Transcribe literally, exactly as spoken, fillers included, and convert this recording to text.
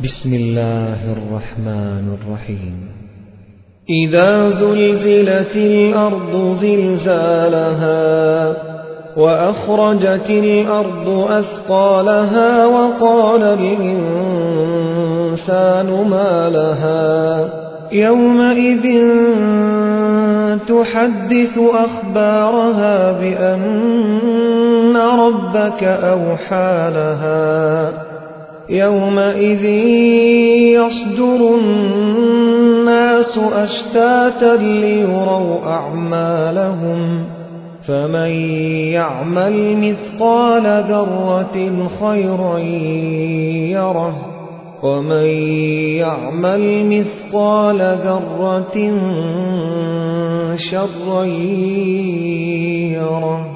بسم الله الرحمن الرحيم إذا زلزلت الأرض زلزالها وأخرجت الأرض أثقالها وقال الإنسان ما لها يومئذ تحدث أخبارها بأن ربك أوحى لها يومئذ يصدر الناس أشتاتا ليروا أعمالهم فمن يعمل مثقال ذرة خيرا يره ومن يعمل مثقال ذرة شرا يره.